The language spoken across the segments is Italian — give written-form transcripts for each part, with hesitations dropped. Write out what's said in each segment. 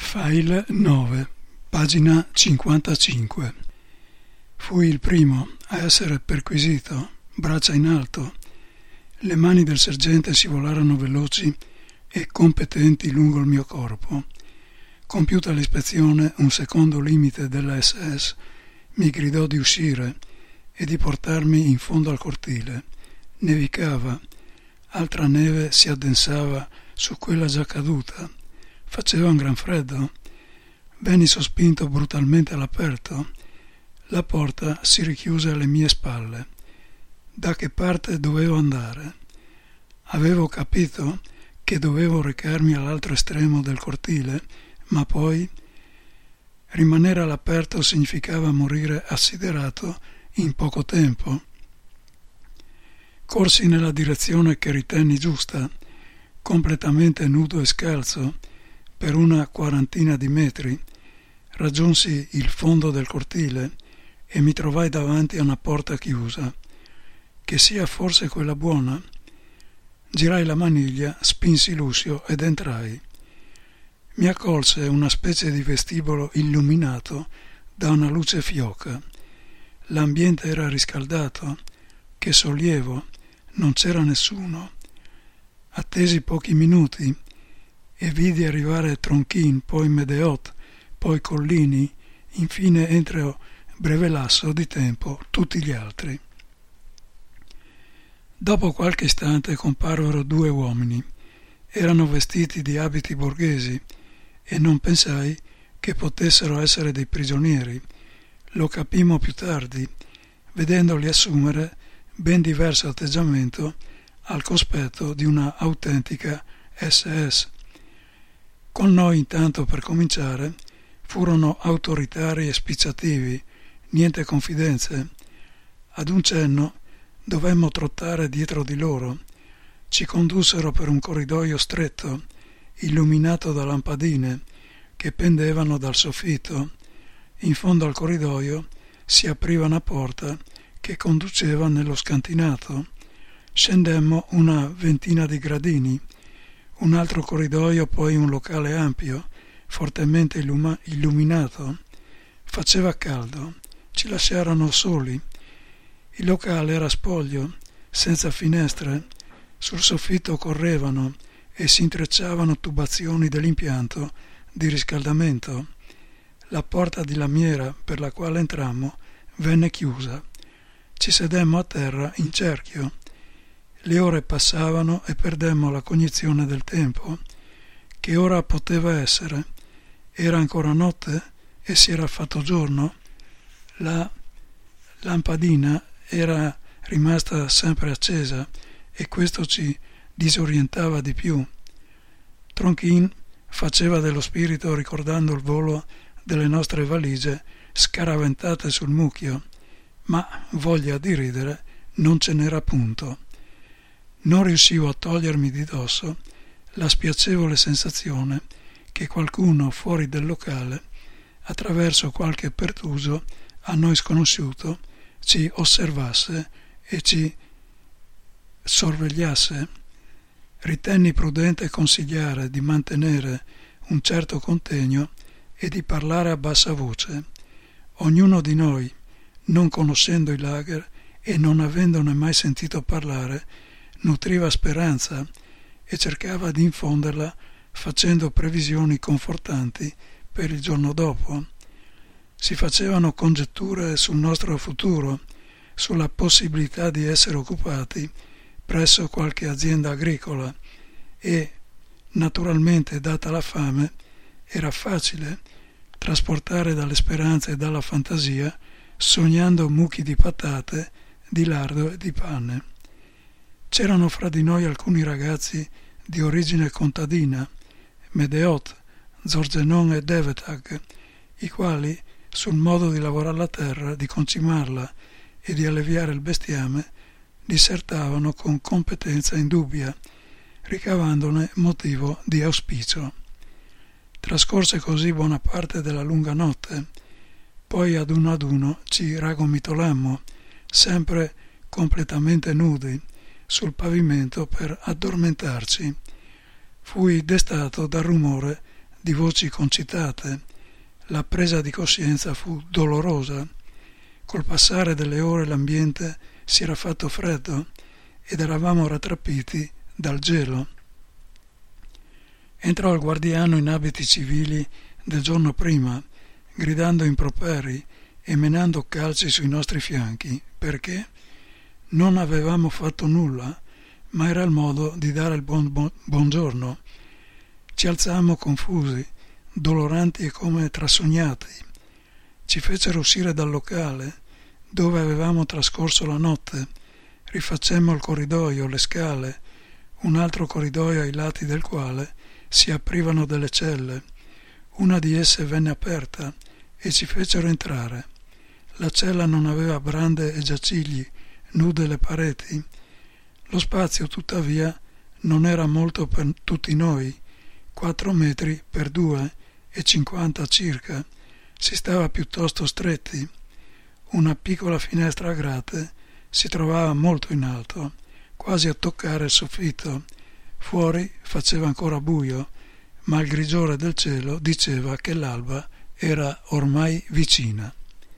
File 9, pagina 55. Fui il primo a essere perquisito, braccia in alto. Le mani del sergente scivolarono veloci e competenti lungo il mio corpo. Compiuta l'ispezione, un secondo limite della SS mi gridò di uscire e di portarmi in fondo al cortile. Nevicava, altra neve si addensava su quella già caduta. Faceva un gran freddo. Venni sospinto brutalmente all'aperto. La porta si richiuse alle mie spalle. Da che parte dovevo andare? Avevo capito che dovevo recarmi all'altro estremo del cortile, ma poi rimanere all'aperto significava morire assiderato in poco tempo. Corsi nella direzione che ritenni giusta, completamente nudo e scalzo, per una quarantina di metri. Raggiunsi il fondo del cortile e mi trovai davanti a una porta chiusa. Che sia forse quella buona? Girai la maniglia, spinsi l'uscio ed entrai. Mi accolse una specie di vestibolo illuminato da una luce fioca. L'ambiente era riscaldato. Che sollievo! Non c'era nessuno. Attesi pochi minuti e vidi arrivare Tronchin, poi Medeot, poi Collini, infine entro breve lasso di tempo tutti gli altri. Dopo qualche istante comparvero due uomini. Erano vestiti di abiti borghesi e non pensai che potessero essere dei prigionieri. Lo capimmo più tardi, vedendoli assumere ben diverso atteggiamento al cospetto di una autentica SS. Con noi intanto, per cominciare, furono autoritari e spicciativi, niente confidenze. Ad un cenno dovemmo trottare dietro di loro. Ci condussero per un corridoio stretto, illuminato da lampadine che pendevano dal soffitto. In fondo al corridoio si apriva una porta che conduceva nello scantinato. Scendemmo una ventina di gradini. Un altro corridoio, poi un locale ampio, fortemente illuminato. Faceva caldo, ci lasciarono soli. Il locale era spoglio, senza finestre. Sul soffitto correvano e si intrecciavano tubazioni dell'impianto di riscaldamento. La porta di lamiera per la quale entrammo venne chiusa. Ci sedemmo a terra in cerchio. Le ore passavano e perdemmo la cognizione del tempo. Che ora poteva essere? Era ancora notte e si era fatto giorno? La lampadina era rimasta sempre accesa e questo ci disorientava di più. Tronchin faceva dello spirito ricordando il volo delle nostre valigie scaraventate sul mucchio, ma voglia di ridere non ce n'era punto. Non riuscivo a togliermi di dosso la spiacevole sensazione che qualcuno fuori del locale, attraverso qualche pertuso a noi sconosciuto, ci osservasse e ci sorvegliasse. Ritenni prudente consigliare di mantenere un certo contegno e di parlare a bassa voce. Ognuno di noi, non conoscendo il lager e non avendone mai sentito parlare, nutriva speranza e cercava di infonderla facendo previsioni confortanti per il giorno dopo. Si facevano congetture sul nostro futuro, sulla possibilità di essere occupati presso qualche azienda agricola e, naturalmente, data la fame, era facile trasportare dalle speranze e dalla fantasia sognando mucchi di patate, di lardo e di pane. C'erano fra di noi alcuni ragazzi di origine contadina, Medeot, Zorzenon e Devetag, i quali, sul modo di lavorare la terra, di concimarla e di alleviare il bestiame, dissertavano con competenza indubbia, ricavandone motivo di auspicio. Trascorse così buona parte della lunga notte, poi ad uno ci ragomitolammo, sempre completamente nudi, sul pavimento per addormentarci. Fui destato dal rumore di voci concitate. La presa di coscienza fu dolorosa. Col passare delle ore l'ambiente si era fatto freddo ed eravamo rattrappiti dal gelo. Entrò il guardiano in abiti civili del giorno prima, gridando improperi e menando calci sui nostri fianchi, perché non avevamo fatto nulla, ma era il modo di dare il buongiorno. Ci alzammo confusi, doloranti e come trasognati. Ci fecero uscire dal locale, dove avevamo trascorso la notte. Rifacemmo il corridoio, le scale, un altro corridoio ai lati del quale si aprivano delle celle. Una di esse venne aperta e ci fecero entrare. La cella non aveva brande e giacigli, nude le pareti. Lo spazio, tuttavia, non era molto per tutti noi, 4 metri per 2,50 circa. Si stava piuttosto stretti. Una piccola finestra a grate si trovava molto in alto, quasi a toccare il soffitto. Fuori faceva ancora buio, ma il grigiore del cielo diceva che l'alba era ormai vicina.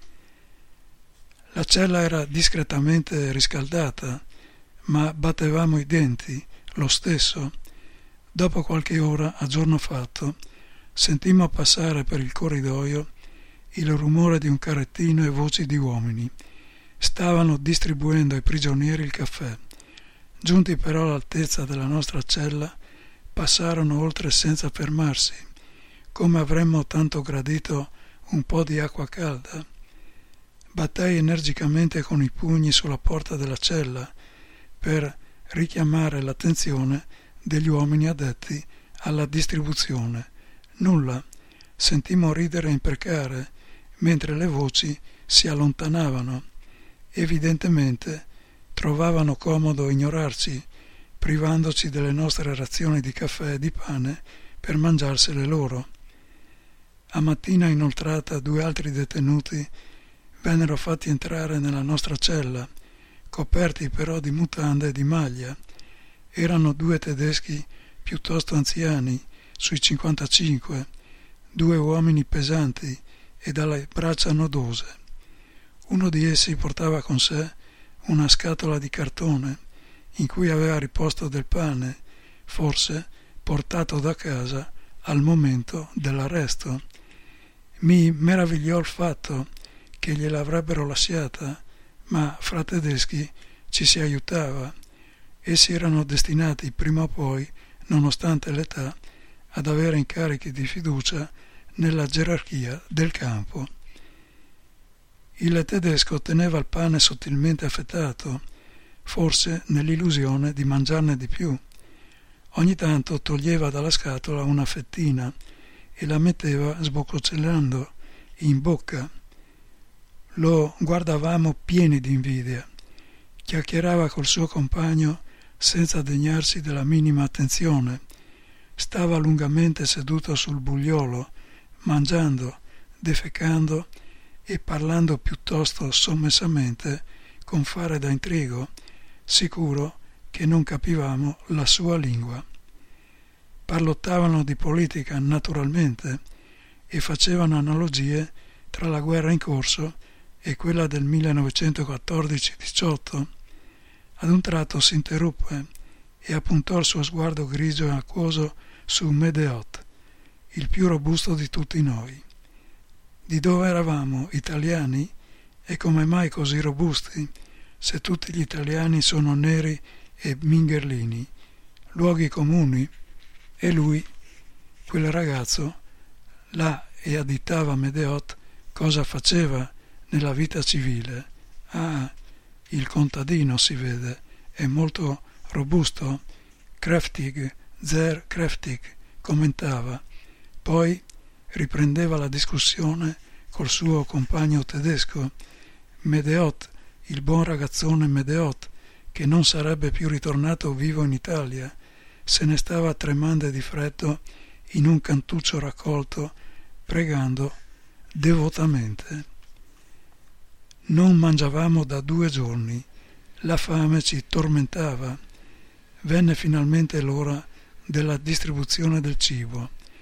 La cella era discretamente riscaldata, ma battevamo i denti lo stesso. Dopo qualche ora, a giorno fatto, sentimmo passare per il corridoio il rumore di un carrettino e voci di uomini. Stavano distribuendo ai prigionieri il caffè. Giunti però all'altezza della nostra cella, passarono oltre senza fermarsi, come avremmo tanto gradito un po' di acqua calda. Battei energicamente con i pugni sulla porta della cella per richiamare l'attenzione degli uomini addetti alla distribuzione. Nulla. Sentimmo ridere e imprecare, mentre le voci si allontanavano. Evidentemente trovavano comodo ignorarci, privandoci delle nostre razioni di caffè e di pane per mangiarsele loro. A mattina inoltrata 2 altri detenuti vennero fatti entrare nella nostra cella, coperti però di mutande e di maglia. Erano 2 tedeschi piuttosto anziani, sui 55, 2 uomini pesanti e dalle braccia nodose. Uno di essi portava con sé una scatola di cartone in cui aveva riposto del pane, forse portato da casa al momento dell'arresto. Mi meravigliò il fatto che gliel'avrebbero lasciata, ma fra tedeschi ci si aiutava. Essi erano destinati prima o poi, nonostante l'età, ad avere incarichi di fiducia nella gerarchia del campo. Il tedesco teneva il pane sottilmente affettato, forse nell'illusione di mangiarne di più. Ogni tanto toglieva dalla scatola una fettina e la metteva sboccocellando in bocca. Lo guardavamo pieni di invidia. Chiacchierava col suo compagno senza degnarsi della minima attenzione. Stava lungamente seduto sul bugliolo, mangiando, defecando e parlando piuttosto sommessamente, con fare da intrigo, sicuro che non capivamo la sua lingua. Parlottavano di politica, naturalmente, e facevano analogie tra la guerra in corso e quella del 1914-18. Ad un tratto si interruppe e appuntò il suo sguardo grigio e acquoso su Medeot, il più robusto di tutti noi. Di dove eravamo? Italiani? E come mai così robusti, se tutti gli italiani sono neri e mingherlini? Luoghi comuni? E lui, quel ragazzo, là, e additava Medeot, cosa faceva nella vita civile? Ah, il contadino, si vede, è molto robusto, kräftig, sehr kräftig, commentava. Poi riprendeva la discussione col suo compagno tedesco, Medeot, il buon ragazzone Medeot, che non sarebbe più ritornato vivo in Italia, se ne stava tremando di freddo in un cantuccio raccolto, pregando devotamente. Non mangiavamo da 2 giorni, la fame ci tormentava. Venne finalmente l'ora della distribuzione del cibo.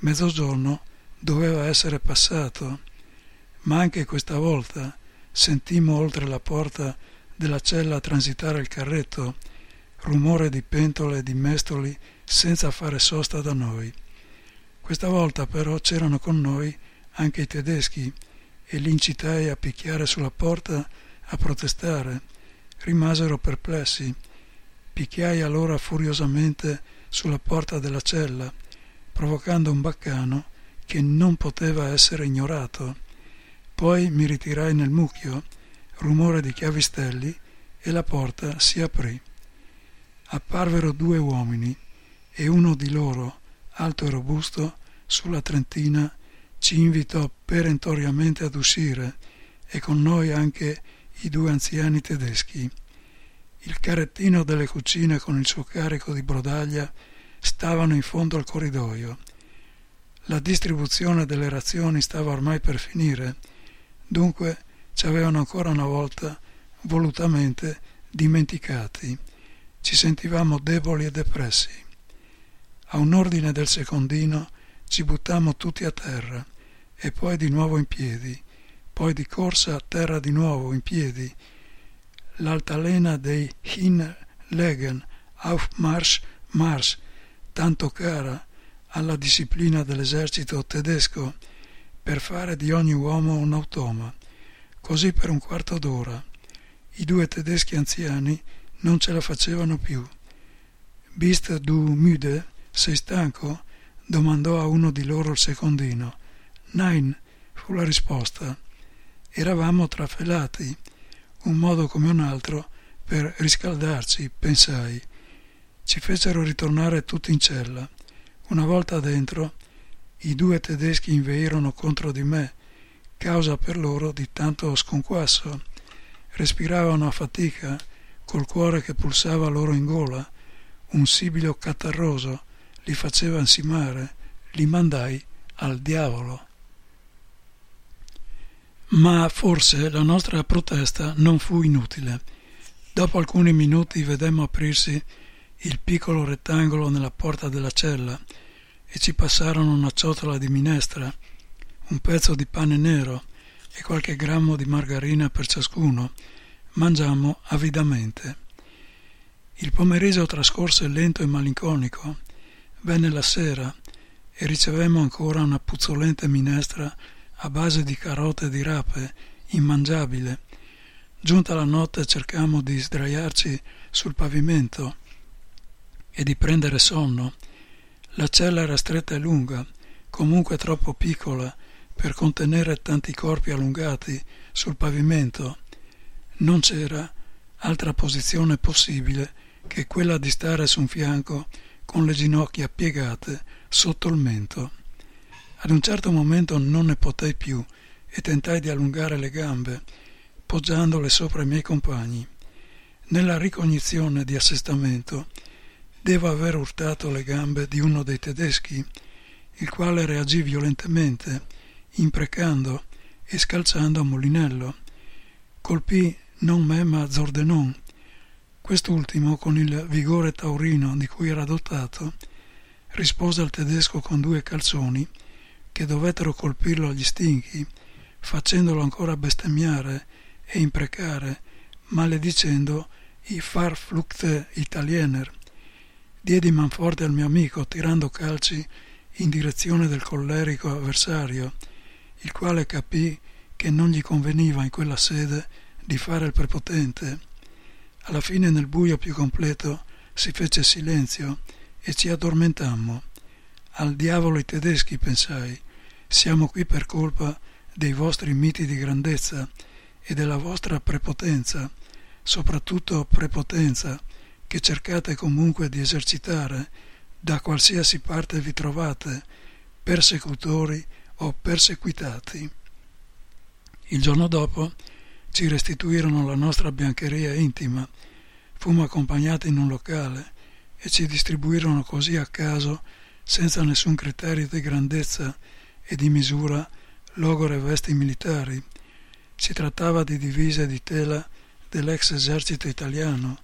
Mezzogiorno doveva essere passato, ma anche questa volta sentimmo oltre la porta della cella transitare il carretto, rumore di pentole e di mestoli senza fare sosta da noi. Questa volta però c'erano con noi anche i tedeschi e li incitai a picchiare sulla porta, a protestare. Rimasero perplessi. Picchiai allora furiosamente sulla porta della cella, provocando un baccano che non poteva essere ignorato. Poi mi ritirai nel mucchio, rumore di chiavistelli, e la porta si aprì. Apparvero 2 uomini e uno di loro, alto e robusto, sulla trentina, ci invitò perentoriamente ad uscire e con noi anche i 2 anziani tedeschi. Il carrettino delle cucine con il suo carico di brodaglia stavano in fondo al corridoio. La distribuzione delle razioni stava ormai per finire, dunque ci avevano ancora una volta volutamente dimenticati. Ci sentivamo deboli e depressi. A un ordine del secondino ci buttammo tutti a terra e poi di nuovo in piedi, poi di corsa a terra di nuovo in piedi. L'altalena dei Hinlegen, Aufmarsch, Marsch, tanto cara alla disciplina dell'esercito tedesco, per fare di ogni uomo un automa. Così per un quarto d'ora. I 2 tedeschi anziani non ce la facevano più. Bist du müde? Sei stanco? Domandò a uno di loro il secondino. Nein, fu la risposta. Eravamo trafelati, un modo come un altro per riscaldarci, pensai. Ci fecero ritornare tutti in cella. Una volta dentro, i 2 tedeschi inveirono contro di me, causa per loro di tanto sconquasso. Respiravano a fatica, col cuore che pulsava loro in gola. Un sibilo catarroso li faceva ansimare. Li mandai al diavolo. Ma forse la nostra protesta non fu inutile. Dopo alcuni minuti vedemmo aprirsi il piccolo rettangolo nella porta della cella e ci passarono una ciotola di minestra, un pezzo di pane nero e qualche grammo di margarina per ciascuno. Mangiammo avidamente. Il pomeriggio trascorse lento e malinconico. Venne la sera e ricevemmo ancora una puzzolente minestra a base di carote e di rape, immangiabile. Giunta la notte cercammo di sdraiarci sul pavimento e di prendere sonno. La cella era stretta e lunga, comunque troppo piccola per contenere tanti corpi allungati sul pavimento. Non c'era altra posizione possibile che quella di stare su un fianco con le ginocchia piegate sotto il mento. Ad un certo momento non ne potei più e tentai di allungare le gambe, poggiandole sopra i miei compagni. Nella ricognizione di assestamento devo aver urtato le gambe di uno dei tedeschi, il quale reagì violentemente, imprecando e scalciando a mulinello. Colpì non me ma Zordenon. Quest'ultimo, con il vigore taurino di cui era dotato, rispose al tedesco con 2 calzoni che dovettero colpirlo agli stinchi, facendolo ancora bestemmiare e imprecare, maledicendo i Verfluchte Italiener. Diedi manforte al mio amico, tirando calci in direzione del collerico avversario, il quale capì che non gli conveniva in quella sede di fare il prepotente. Alla fine, nel buio più completo, si fece silenzio e ci addormentammo. Al diavolo i tedeschi, pensai, siamo qui per colpa dei vostri miti di grandezza e della vostra prepotenza, soprattutto prepotenza che cercate comunque di esercitare da qualsiasi parte vi trovate, persecutori o perseguitati. Il giorno dopo ci restituirono la nostra biancheria intima, fummo accompagnati in un locale e ci distribuirono così a caso, senza nessun criterio di grandezza e di misura, logore vesti militari. Si trattava di divise di tela dell'ex esercito italiano,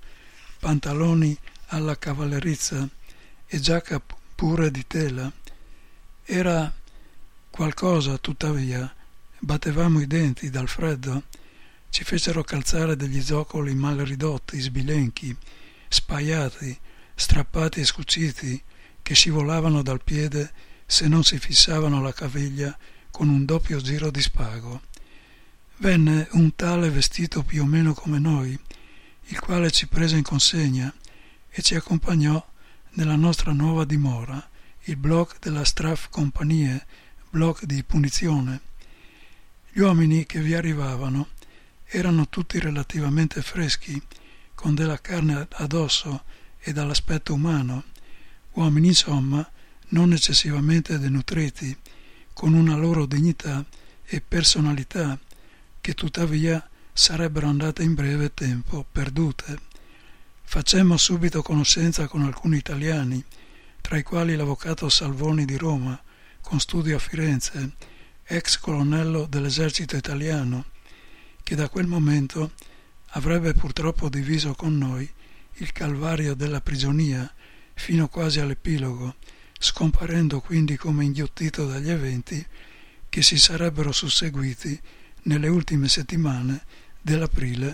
pantaloni alla cavallerizza e giacca pure di tela. Era qualcosa, tuttavia, battevamo i denti dal freddo, ci fecero calzare degli zoccoli mal ridotti, sbilenchi, spaiati, strappati e scuciti, che scivolavano dal piede se non si fissavano alla caviglia con un doppio giro di spago. Venne un tale vestito più o meno come noi, il quale ci prese in consegna e ci accompagnò nella nostra nuova dimora, il block della Strafkompanie, block di punizione. Gli uomini che vi arrivavano erano tutti relativamente freschi, con della carne addosso e dall'aspetto umano, uomini insomma non eccessivamente denutriti, con una loro dignità e personalità che tuttavia sarebbero andate in breve tempo perdute. Facemmo subito conoscenza con alcuni italiani, tra i quali l'avvocato Salvoni di Roma, con studio a Firenze, ex colonnello dell'esercito italiano, che da quel momento avrebbe purtroppo diviso con noi il calvario della prigionia fino quasi all'epilogo, scomparendo quindi come inghiottito dagli eventi che si sarebbero susseguiti nelle ultime settimane dell'aprile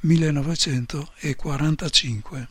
1945.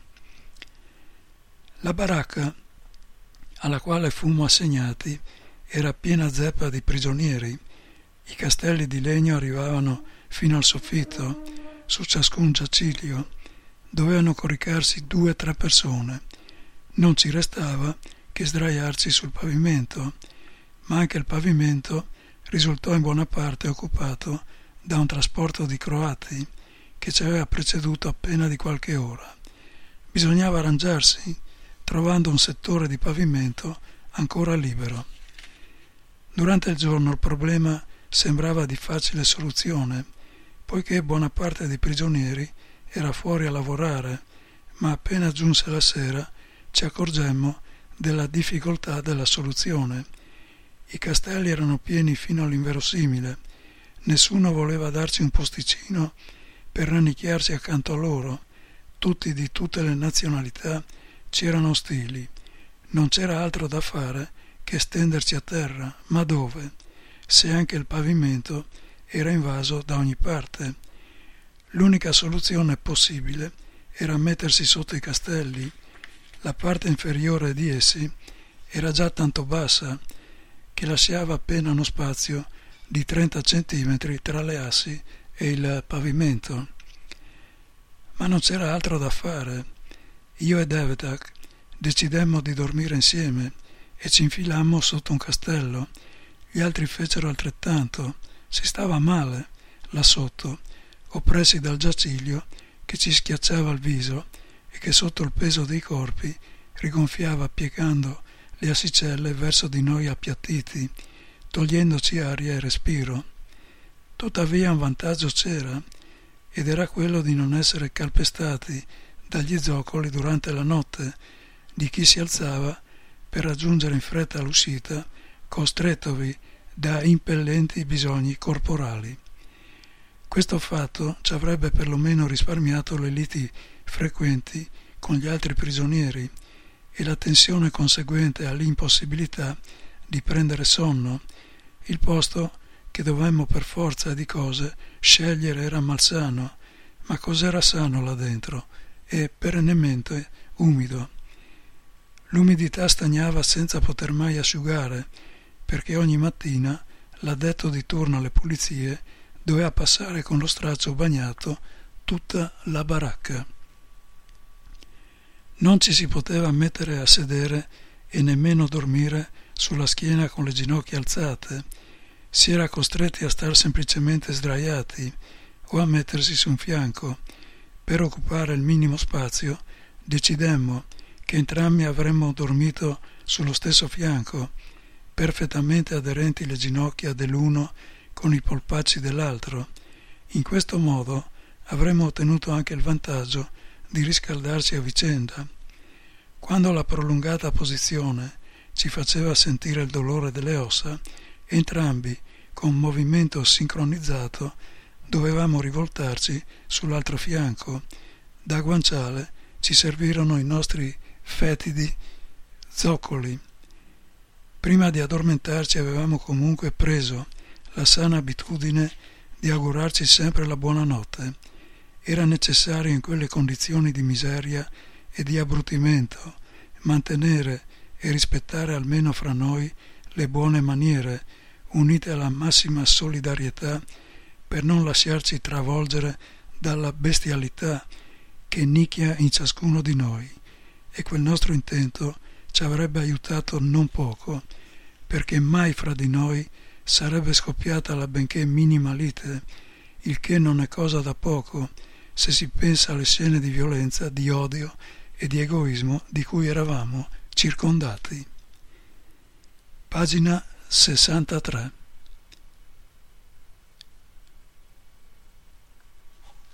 La baracca alla quale fummo assegnati era piena zeppa di prigionieri. I castelli di legno arrivavano fino al soffitto, su ciascun giaciglio dovevano coricarsi 2 o 3 persone. Non ci restava che sdraiarci sul pavimento, ma anche il pavimento risultò in buona parte occupato da un trasporto di croati che ci aveva preceduto appena di qualche ora. Bisognava arrangiarsi, trovando un settore di pavimento ancora libero. Durante il giorno il problema sembrava di facile soluzione, poiché buona parte dei prigionieri era fuori a lavorare, ma appena giunse la sera ci accorgemmo della difficoltà della soluzione. I castelli erano pieni fino all'inverosimile, nessuno voleva darci un posticino per rannicchiarsi accanto a loro, tutti di tutte le nazionalità ci erano ostili, non c'era altro da fare che stenderci a terra, ma dove, se anche il pavimento era invaso da ogni parte? L'unica soluzione possibile era mettersi sotto i castelli. La parte inferiore di essi era già tanto bassa che lasciava appena uno spazio di 30 centimetri tra le assi e il pavimento. Ma non c'era altro da fare. Io e Devetak decidemmo di dormire insieme e ci infilammo sotto un castello. Gli altri fecero altrettanto. Si stava male là sotto, oppressi dal giaciglio che ci schiacciava il viso e che sotto il peso dei corpi rigonfiava piegando le assicelle verso di noi appiattiti, togliendoci aria e respiro. Tuttavia un vantaggio c'era, ed era quello di non essere calpestati dagli zoccoli durante la notte di chi si alzava per raggiungere in fretta l'uscita, costrettovi da impellenti bisogni corporali. Questo fatto ci avrebbe perlomeno risparmiato le liti frequenti con gli altri prigionieri e la tensione conseguente all'impossibilità di prendere sonno. Il posto che dovemmo per forza di cose scegliere era malsano, ma cos'era sano là dentro? E perennemente umido. L'umidità stagnava senza poter mai asciugare, perché ogni mattina l'addetto di turno alle pulizie doveva passare con lo straccio bagnato tutta la baracca. Non ci si poteva mettere a sedere e nemmeno dormire sulla schiena con le ginocchia alzate. Si era costretti a star semplicemente sdraiati o a mettersi su un fianco. Per occupare il minimo spazio decidemmo che entrambi avremmo dormito sullo stesso fianco, perfettamente aderenti le ginocchia dell'uno con i polpacci dell'altro. In questo modo avremmo ottenuto anche il vantaggio di riscaldarci a vicenda. Quando la prolungata posizione ci faceva sentire il dolore delle ossa, entrambi, con movimento sincronizzato, dovevamo rivoltarci sull'altro fianco. Da guanciale ci servirono i nostri fetidi zoccoli. Prima di addormentarci avevamo comunque preso la sana abitudine di augurarci sempre la buonanotte. Era necessario in quelle condizioni di miseria e di abbrutimento mantenere e rispettare almeno fra noi le buone maniere, unite alla massima solidarietà, per non lasciarci travolgere dalla bestialità che nicchia in ciascuno di noi, e quel nostro intento ci avrebbe aiutato non poco, perché mai fra di noi sarebbe scoppiata la benché minima lite, il che non è cosa da poco se si pensa alle scene di violenza, di odio e di egoismo di cui eravamo circondati. Pagina 63.